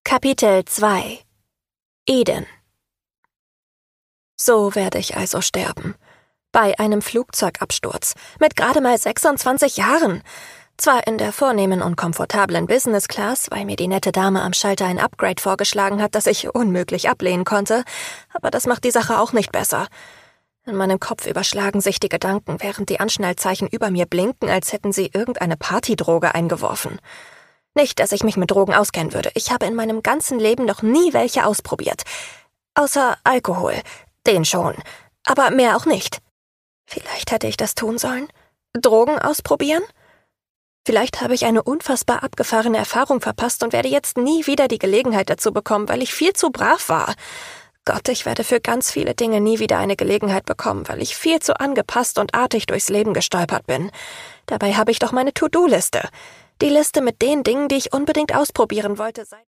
Kapitel 2 Eden. So werde ich also sterben. Bei einem Flugzeugabsturz. Mit gerade mal 26 Jahren. Zwar in der vornehmen und komfortablen Business Class, weil mir die nette Dame am Schalter ein Upgrade vorgeschlagen hat, das ich unmöglich ablehnen konnte, aber das macht die Sache auch nicht besser. In meinem Kopf überschlagen sich die Gedanken, während die Anschnallzeichen über mir blinken, als hätten sie irgendeine Partydroge eingeworfen. Nicht, dass ich mich mit Drogen auskennen würde. Ich habe in meinem ganzen Leben noch nie welche ausprobiert. Außer Alkohol. Den schon. Aber mehr auch nicht. Vielleicht hätte ich das tun sollen? Drogen ausprobieren? Vielleicht habe ich eine unfassbar abgefahrene Erfahrung verpasst und werde jetzt nie wieder die Gelegenheit dazu bekommen, weil ich viel zu brav war. Gott, ich werde für ganz viele Dinge nie wieder eine Gelegenheit bekommen, weil ich viel zu angepasst und artig durchs Leben gestolpert bin. Dabei habe ich doch meine To-Do-Liste. Die Liste mit den Dingen, die ich unbedingt ausprobieren wollte, seit